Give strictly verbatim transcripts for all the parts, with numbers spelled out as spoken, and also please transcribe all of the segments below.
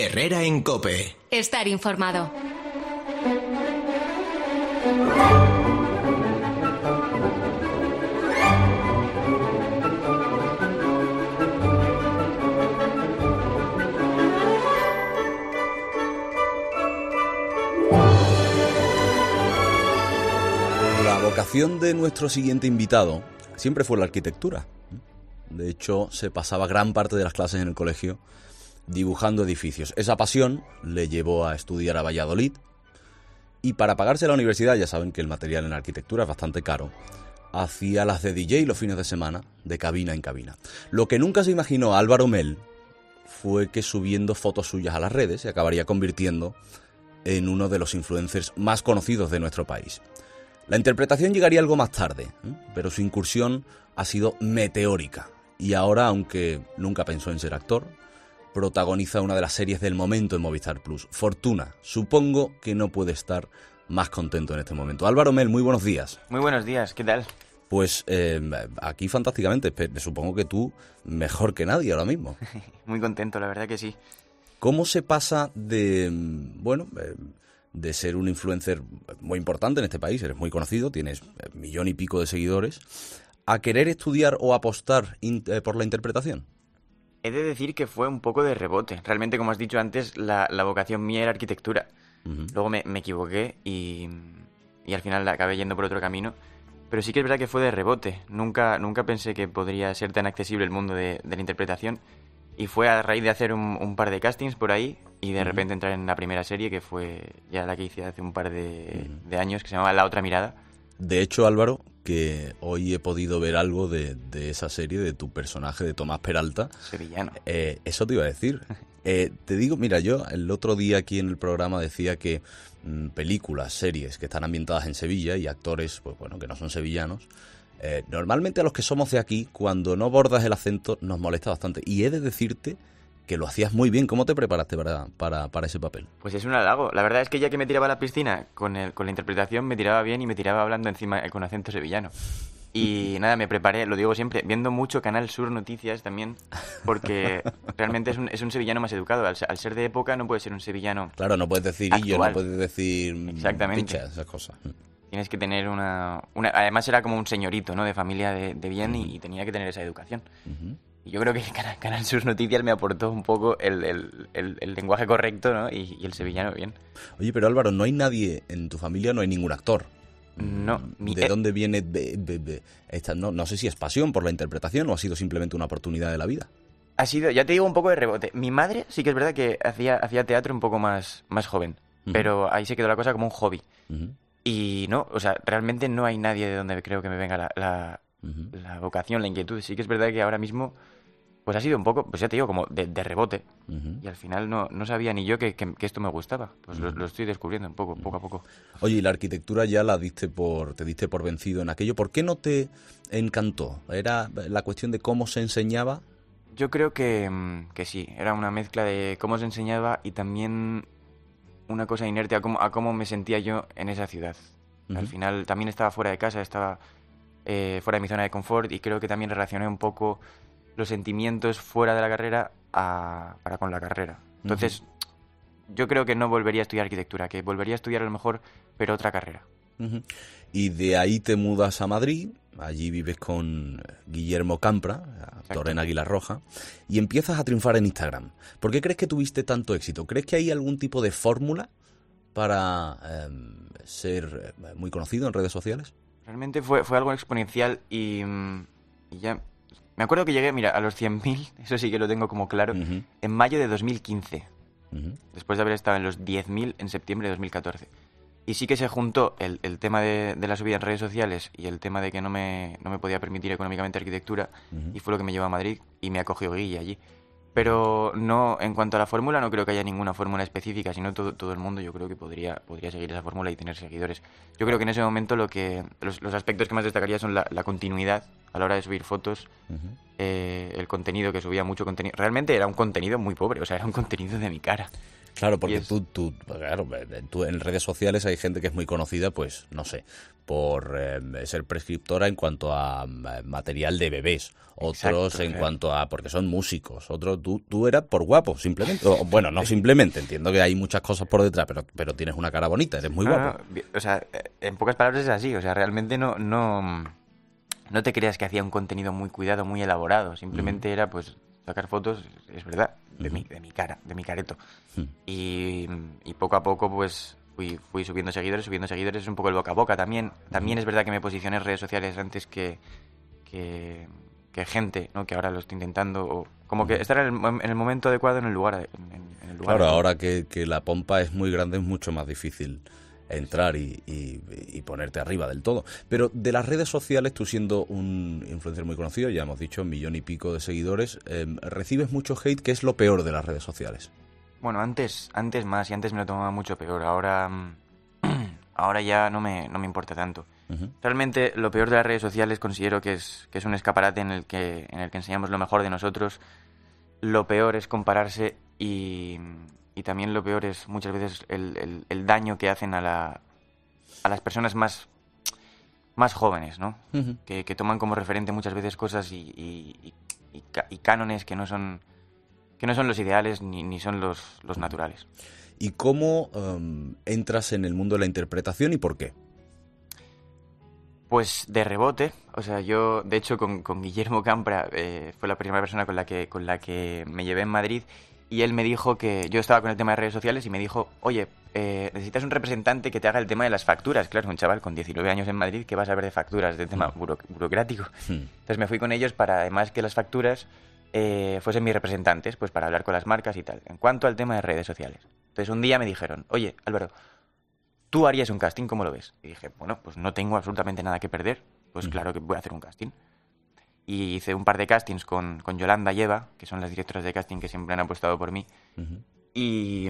Herrera en COPE. Estar informado. La vocación de nuestro siguiente invitado siempre fue la arquitectura. De hecho, se pasaba gran parte de las clases en el colegio dibujando edificios. Esa pasión le llevó a estudiar a Valladolid y para pagarse la universidad, ya saben que el material en arquitectura es bastante caro, hacía las de D J los fines de semana, de cabina en cabina. Lo que nunca se imaginó Álvaro Mel fue que subiendo fotos suyas a las redes se acabaría convirtiendo en uno de los influencers más conocidos de nuestro país. La interpretación llegaría algo más tarde, ¿eh? Pero su incursión ha sido meteórica y ahora, aunque nunca pensó en ser actor, protagoniza una de las series del momento en Movistar Plus, Fortuna. Supongo que no puede estar más contento en este momento. Álvaro Mel, muy buenos días. Muy buenos días, ¿qué tal? Pues eh, aquí fantásticamente, supongo que tú mejor que nadie ahora mismo. Muy contento, la verdad que sí. ¿Cómo se pasa de, bueno, de ser un influencer muy importante en este país, eres muy conocido, tienes millón y pico de seguidores, a querer estudiar o apostar in, eh, por la interpretación? He de decir que fue un poco de rebote. Realmente, como has dicho antes, la, la vocación mía era arquitectura. Uh-huh. Luego me, me equivoqué y, y al final acabé yendo por otro camino. Pero sí que es verdad que fue de rebote. Nunca, nunca pensé que podría ser tan accesible el mundo de, de la interpretación. Y fue a raíz de hacer un, un par de castings por ahí y de uh-huh. repente entrar en la primera serie, que fue ya la que hice hace un par de, uh-huh. de años, que se llamaba La Otra Mirada. De hecho, Álvaro, que hoy he podido ver algo de, de esa serie, de tu personaje, de Tomás Peralta. Sevillano. Eh, eso te iba a decir. Eh, te digo, mira, yo el otro día aquí en el programa decía que mmm, películas, series que están ambientadas en Sevilla y actores, pues bueno, que no son sevillanos, eh, normalmente a los que somos de aquí, cuando no bordas el acento, nos molesta bastante. Y he de decirte que lo hacías muy bien. ¿Cómo te preparaste para, para, para ese papel? Pues es un halago. La verdad es que ya que me tiraba a la piscina con, el, con la interpretación, me tiraba bien y me tiraba hablando encima con acento sevillano. Y nada, me preparé, lo digo siempre, viendo mucho Canal Sur Noticias también, porque realmente es un, es un sevillano más educado. Al, al ser de época no puede ser un sevillano. Claro, no puedes decir actual. Illo, no puedes decir exactamente. Picha, esas cosas. Tienes que tener una, una... Además era como un señorito, ¿no? De familia de, de bien uh-huh. y, y tenía que tener esa educación. Uh-huh. Y yo creo que Canal, Canal Sur Noticias me aportó un poco el, el, el, el lenguaje correcto, ¿no? Y, y el sevillano bien. Oye, pero Álvaro, no hay nadie en tu familia, no hay ningún actor. No. Mi... ¿De dónde viene de, de, de esta? No, no sé si es pasión por la interpretación o ha sido simplemente una oportunidad de la vida. Ha sido, ya te digo, un poco de rebote. Mi madre sí que es verdad que hacía, hacía teatro un poco más, más joven, uh-huh. pero ahí se quedó la cosa como un hobby. Uh-huh. Y no, o sea, realmente no hay nadie de donde creo que me venga la, la, uh-huh. la vocación, la inquietud. Sí que es verdad que ahora mismo pues ha sido un poco, pues ya te digo, como de, de rebote. Uh-huh. Y al final no, no sabía ni yo que, que, que esto me gustaba. Pues uh-huh. lo, lo estoy descubriendo un poco, uh-huh. poco a poco. Oye, y la arquitectura ya la diste por, te diste por vencido en aquello. ¿Por qué no te encantó? ¿Era la cuestión de cómo se enseñaba? Yo creo que, que sí. Era una mezcla de cómo se enseñaba y también una cosa inerte a cómo, a cómo me sentía yo en esa ciudad. Uh-huh. Al final también estaba fuera de casa, estaba eh, fuera de mi zona de confort y creo que también relacioné un poco los sentimientos fuera de la carrera a, para con la carrera. Entonces, uh-huh. yo creo que no volvería a estudiar arquitectura, que volvería a estudiar a lo mejor, pero otra carrera. Uh-huh. Y de ahí te mudas a Madrid, allí vives con Guillermo Campra, actor en Águila Roja, y empiezas a triunfar en Instagram. ¿Por qué crees que tuviste tanto éxito? ¿Crees que hay algún tipo de fórmula para eh, ser muy conocido en redes sociales? Realmente fue, fue algo exponencial y, y ya... Me acuerdo que llegué, mira, a los cien mil, eso sí que lo tengo como claro, uh-huh. en mayo de dos mil quince. Uh-huh. Después de haber estado en los diez mil en septiembre de dos mil catorce. Y sí que se juntó el, el tema de, de la subida en redes sociales y el tema de que no me, no me podía permitir económicamente arquitectura, uh-huh. y fue lo que me llevó a Madrid y me acogió Guille allí. Pero no, en cuanto a la fórmula, no creo que haya ninguna fórmula específica, sino todo, todo el mundo yo creo que podría, podría seguir esa fórmula y tener seguidores. Yo creo que en ese momento lo que los, los aspectos que más destacaría son la, la continuidad a la hora de subir fotos, uh-huh. eh, el contenido, que subía mucho contenido. Realmente era un contenido muy pobre, o sea, era un contenido de mi cara. Claro, porque es... tú, tú, claro, tú en redes sociales hay gente que es muy conocida, pues, no sé, por eh, ser prescriptora en cuanto a eh, material de bebés, otros Exacto, en claro. cuanto a, porque son músicos, otros tú, tú eras por guapo, simplemente. O, bueno, no simplemente, entiendo que hay muchas cosas por detrás, pero, pero tienes una cara bonita, eres muy No, guapo. no, o sea, en pocas palabras es así, o sea, realmente no, no, no te creas que hacía un contenido muy cuidado, muy elaborado, simplemente uh-huh. era pues sacar fotos, es verdad, de, uh-huh. mi, de mi cara, de mi careto. Uh-huh. Y, y poco a poco pues fui, fui subiendo seguidores, subiendo seguidores, un poco el boca a boca también. También uh-huh. es verdad que me posicioné en redes sociales antes que, que, que gente, ¿no? Que ahora lo estoy intentando, o como uh-huh. que estar en el, en el momento adecuado en el lugar. En, en el lugar claro, ahora que, que la pompa es muy grande es mucho más difícil entrar y, y, y ponerte arriba del todo. Pero de las redes sociales, tú siendo un influencer muy conocido, ya hemos dicho, un millón y pico de seguidores, eh, ¿recibes mucho hate? ¿Qué es lo peor de las redes sociales? Bueno, antes antes más, y antes me lo tomaba mucho peor. Ahora ahora ya no me, no me importa tanto. Uh-huh. Realmente lo peor de las redes sociales considero que es, que es un escaparate en el que, en el que enseñamos lo mejor de nosotros. Lo peor es compararse y... Y también lo peor es muchas veces el, el, el daño que hacen a, la, a las personas más, más jóvenes, ¿no? Uh-huh. Que, que toman como referente muchas veces cosas y, y, y, y cánones que no son, que no son los ideales ni, ni son los, los naturales. ¿Y cómo um, entras en el mundo de la interpretación y por qué? Pues de rebote, o sea, yo de hecho con, con Guillermo Campra eh, fue la primera persona con la que, con la que me llevé en Madrid. Y él me dijo que yo estaba con el tema de redes sociales y me dijo, oye, eh, necesitas un representante que te haga el tema de las facturas. Claro, un chaval con diecinueve años en Madrid, ¿qué vas a ver de facturas, de tema buro- burocrático? Mm. Entonces me fui con ellos para, además que las facturas eh, fuesen mis representantes, pues para hablar con las marcas y tal. En cuanto al tema de redes sociales. Entonces un día me dijeron, oye, Álvaro, ¿tú harías un casting? ¿Cómo lo ves? Y dije, bueno, pues no tengo absolutamente nada que perder. Pues mm. claro que voy a hacer un casting. Y hice un par de castings con, con Yolanda y Eva, que son las directoras de casting que siempre han apostado por mí. Uh-huh. Y,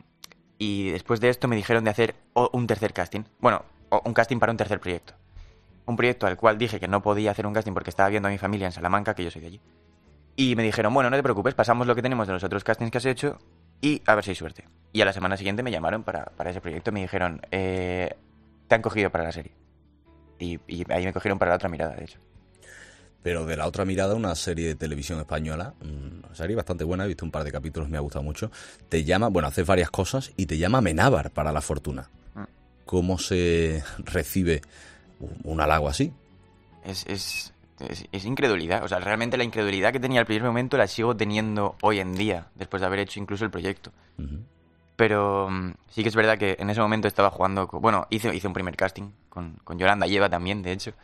y después de esto me dijeron de hacer un tercer casting. Bueno, un casting para un tercer proyecto. Un proyecto al cual dije que no podía hacer un casting porque estaba viendo a mi familia en Salamanca, que yo soy de allí. Y me dijeron, bueno, no te preocupes, pasamos lo que tenemos de los otros castings que has hecho y a ver si hay suerte. Y a la semana siguiente me llamaron para, para ese proyecto y me dijeron, eh, te han cogido para la serie. Y, y ahí me cogieron para la otra mirada, de hecho. Pero de la otra mirada, una serie de televisión española, una serie bastante buena, he visto un par de capítulos, me ha gustado mucho, te llama, bueno, haces varias cosas y te llama Amenábar para La Fortuna. ¿Cómo se recibe un halago así? Es, es, es, es incredulidad, o sea, realmente la incredulidad que tenía al primer momento la sigo teniendo hoy en día, después de haber hecho incluso el proyecto. Uh-huh. Pero um, sí que es verdad que en ese momento estaba jugando, con, bueno, hice, hice un primer casting con, con Yolanda y Eva también, de hecho.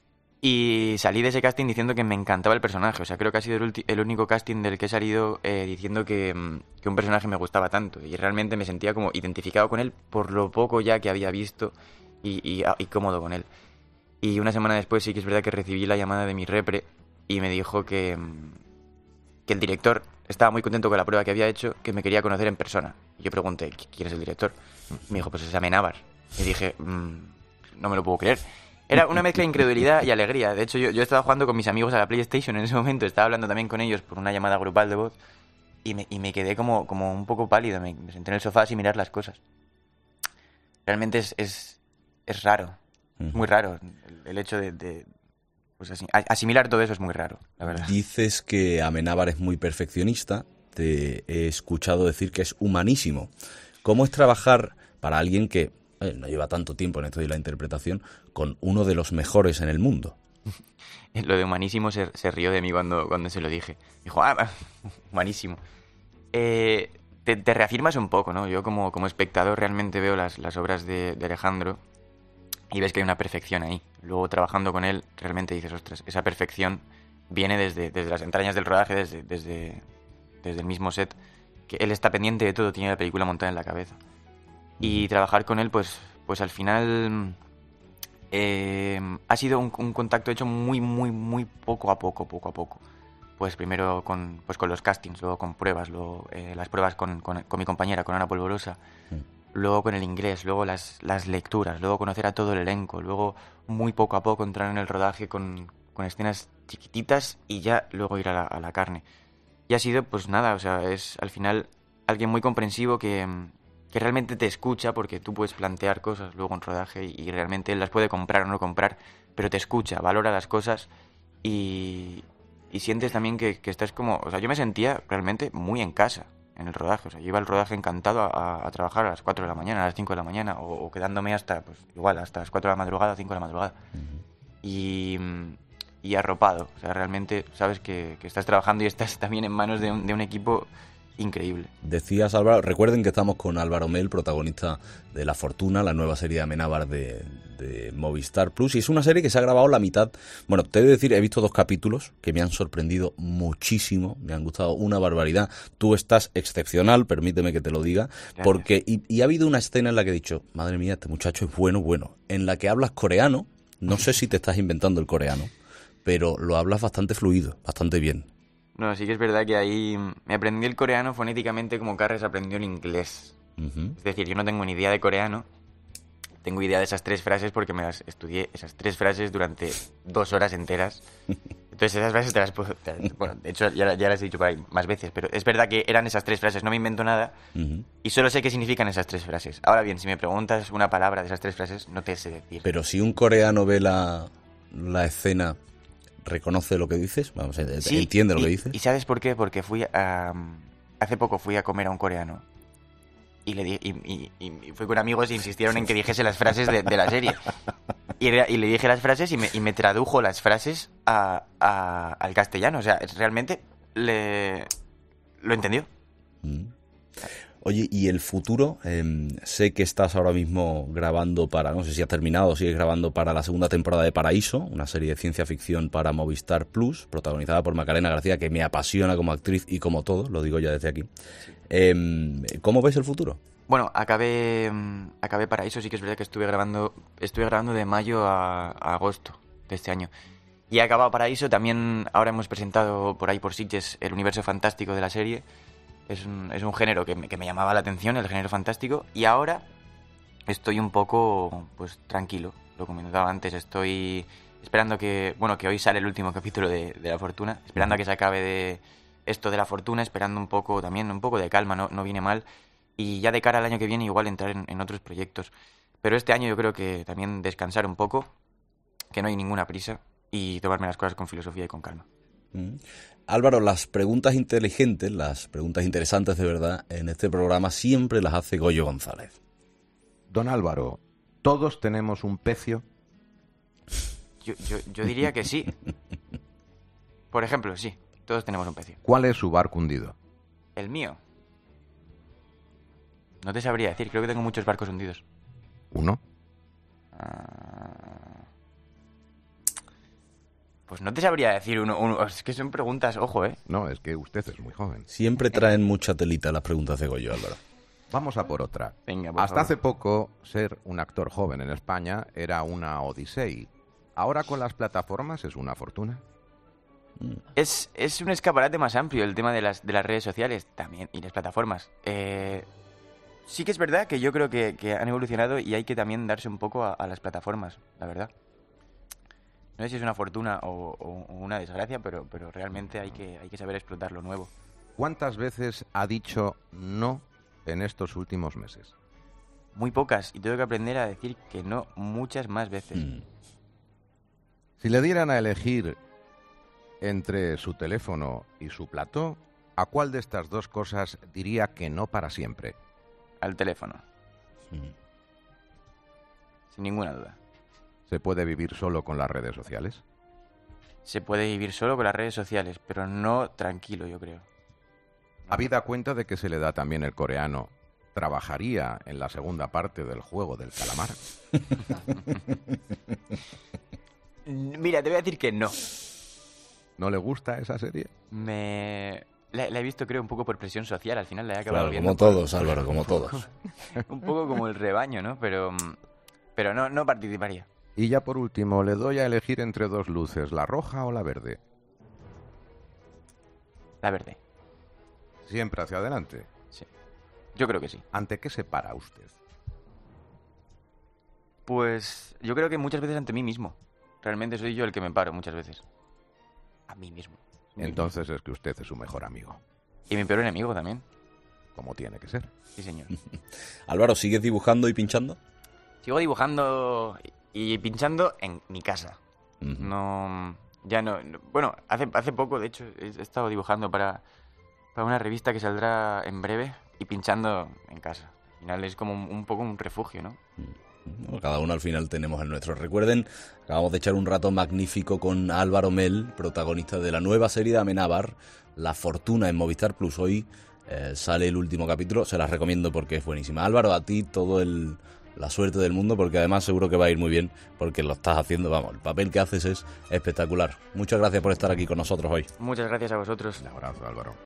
Y salí de ese casting diciendo que me encantaba el personaje. O sea, creo que ha sido el, ulti- el único casting del que he salido eh, diciendo que, que un personaje me gustaba tanto. Y realmente me sentía como identificado con él por lo poco ya que había visto y, y, y cómodo con él. Y una semana después sí que es verdad que recibí la llamada de mi repre y me dijo que, que el director estaba muy contento con la prueba que había hecho, que me quería conocer en persona. Y yo pregunté, ¿quién es el director? Me dijo, pues es Amenábar. Y dije, mmm, no me lo puedo creer. Era una mezcla de incredulidad y alegría. De hecho, yo, yo estaba jugando con mis amigos a la PlayStation en ese momento. Estaba hablando también con ellos por una llamada grupal de voz. Y me, y me quedé como, como un poco pálido. Me, me senté en el sofá sin mirar las cosas. Realmente es, es, es raro. Uh-huh. Es muy raro. El, el hecho de, de pues así, asimilar todo eso es muy raro, la verdad. Dices que Amenábar es muy perfeccionista. Te he escuchado decir que es humanísimo. ¿Cómo es trabajar para alguien que Eh, no lleva tanto tiempo en esto de la interpretación, con uno de los mejores en el mundo? Lo de humanísimo se, se rió de mí cuando, cuando se lo dije. Dijo, ah, humanísimo. Eh, te, te reafirmas un poco, ¿no? Yo como, como espectador realmente veo las, las obras de, de Alejandro y ves que hay una perfección ahí. Luego trabajando con él realmente dices, ostras, esa perfección viene desde, desde las entrañas del rodaje, desde, desde, desde el mismo set, que él está pendiente de todo, tiene la película montada en la cabeza. Y trabajar con él, pues, pues al final eh, ha sido un, un contacto hecho muy, muy, muy poco a poco, poco a poco. Pues primero con, pues con los castings, luego con pruebas, luego eh, las pruebas con, con, con mi compañera, con Ana Polvorosa, mm. luego con el inglés, luego las, las lecturas, luego conocer a todo el elenco, luego muy poco a poco entrar en el rodaje con, con escenas chiquititas y ya luego ir a la, a la carne. Y ha sido, pues nada, o sea, es al final alguien muy comprensivo que, que realmente te escucha, porque tú puedes plantear cosas luego en rodaje y, y realmente él las puede comprar o no comprar, pero te escucha, valora las cosas y, y sientes también que, que estás como... O sea, yo me sentía realmente muy en casa en el rodaje. O sea, yo iba al rodaje encantado a, a, a trabajar a las cuatro de la mañana, a las cinco de la mañana, o, o quedándome hasta, pues igual, hasta las cuatro de la madrugada, cinco de la madrugada. Uh-huh. Y, y arropado. O sea, realmente sabes que, que estás trabajando y estás también en manos de un, de un equipo increíble. Decías, Álvaro, recuerden que estamos con Álvaro Mel, protagonista de La Fortuna, la nueva serie de Amenábar de, de Movistar Plus, y es una serie que se ha grabado la mitad. Bueno, te he de decir, he visto dos capítulos que me han sorprendido muchísimo, me han gustado una barbaridad. Tú estás excepcional, permíteme que te lo diga, Gracias. porque y, y ha habido una escena en la que he dicho, madre mía, este muchacho es bueno, bueno, en la que hablas coreano, no sé si te estás inventando el coreano, pero lo hablas bastante fluido, bastante bien. No, sí que es verdad que ahí me aprendí el coreano fonéticamente como Carles aprendió el inglés. Uh-huh. Es decir, yo no tengo ni idea de coreano, tengo idea de esas tres frases porque me las estudié, esas tres frases durante dos horas enteras. Entonces esas frases te las puedo... Te, bueno, de hecho ya, ya las he dicho por ahí más veces, pero es verdad que eran esas tres frases, no me invento nada uh-huh. y solo sé qué significan esas tres frases. Ahora bien, si me preguntas una palabra de esas tres frases, no te sé decir. Pero si un coreano ve la, la escena... ¿Reconoce lo que dices? Vamos, sí, ¿entiende lo y, que dices? ¿Y sabes por qué? Porque fui a... Hace poco fui a comer a un coreano y le di, y, y, y fui con amigos e insistieron en que dijese las frases de, de la serie. Y, y le dije las frases y me, y me tradujo las frases a, a, al castellano. O sea, realmente le, lo entendió. Mm. Oye, ¿y el futuro? Eh, sé que estás ahora mismo grabando para, no sé si has terminado o sigues grabando para la segunda temporada de Paraíso, una serie de ciencia ficción para Movistar Plus, protagonizada por Macarena García, que me apasiona como actriz y como todo, lo digo ya desde aquí. Eh, ¿Cómo ves el futuro? Bueno, acabé, acabé Paraíso, sí que es verdad que estuve grabando, estuve grabando de mayo a, a agosto de este año. Y he acabado Paraíso, también ahora hemos presentado por ahí por Sitges el universo fantástico de la serie. Es un, es un género que me, que me llamaba la atención, el género fantástico, y ahora estoy un poco, pues, tranquilo, lo comentaba antes, estoy esperando que, bueno, que hoy sale el último capítulo de, de La Fortuna, esperando a que se acabe de esto de La Fortuna, esperando un poco también, un poco de calma, no, no viene mal, y ya de cara al año que viene igual entrar en, en otros proyectos. Pero este año yo creo que también descansar un poco, que no hay ninguna prisa, y tomarme las cosas con filosofía y con calma. Mm. Álvaro, las preguntas inteligentes, las preguntas interesantes de verdad, en este programa siempre las hace Goyo González. Don Álvaro, ¿todos tenemos un pecio? Yo, yo, yo diría que sí. Por ejemplo, sí, todos tenemos un pecio. ¿Cuál es su barco hundido? El mío. No te sabría decir, creo que tengo muchos barcos hundidos. ¿Uno? Uh... Pues no te sabría decir uno, uno. Es que son preguntas, ojo, ¿eh? No, es que usted es muy joven. Siempre traen mucha telita las preguntas de Goyo, Álvaro. Vamos a por otra. Venga, por Hasta favor. hace poco, ser un actor joven en España era una odisea. Ahora con las plataformas es una fortuna. Es, es un escaparate más amplio el tema de las, de las redes sociales también y las plataformas. Eh, sí que es verdad que yo creo que, que han evolucionado y hay que también darse un poco a, a las plataformas, la verdad. No sé si es una fortuna o, o, o una desgracia, pero, pero realmente hay que, hay que saber explotar lo nuevo. ¿Cuántas veces ha dicho no en estos últimos meses? Muy pocas, y tengo que aprender a decir que no muchas más veces. Mm. Si le dieran a elegir entre su teléfono y su plató, ¿a cuál de estas dos cosas diría que no para siempre? Al teléfono. Mm. Sin ninguna duda. ¿Se puede vivir solo con las redes sociales? Se puede vivir solo con las redes sociales, pero no tranquilo, yo creo. No. Habida cuenta de que se le da también el coreano, ¿trabajaría en la segunda parte del juego del calamar? Mira, te voy a decir que no. ¿No le gusta esa serie? Me... La, la he visto, creo, un poco por presión social. Al final la he acabado claro, viendo. Como todos, por... Álvaro, como todos. Un poco como el rebaño, ¿no? Pero, pero no, no participaría. Y ya por último, le doy a elegir entre dos luces, ¿la roja o la verde? La verde. ¿Siempre hacia adelante? Sí. Yo creo que sí. ¿Ante qué se para usted? Pues yo creo que muchas veces ante mí mismo. Realmente soy yo el que me paro muchas veces. A mí mismo. Entonces es que usted es su mejor amigo. Y mi peor enemigo también. como tiene que ser. Sí, señor. Álvaro, ¿sigues dibujando y pinchando? Sigo dibujando y pinchando en mi casa. Uh-huh. No, ya no, no. Bueno, hace, hace poco, de hecho, he estado dibujando para, para una revista que saldrá en breve y pinchando en casa. Al final es como un, un poco un refugio, ¿no? Bueno, cada uno al final tenemos el nuestro. Recuerden, acabamos de echar un rato magnífico con Álvaro Mel, protagonista de la nueva serie de Amenábar, La Fortuna, en Movistar Plus. Hoy eh, sale el último capítulo, se las recomiendo porque es buenísima. Álvaro, a ti todo el la suerte del mundo, porque además seguro que va a ir muy bien, porque lo estás haciendo, vamos, el papel que haces es espectacular. Muchas gracias por estar aquí con nosotros hoy. Muchas gracias a vosotros. Un abrazo, Álvaro.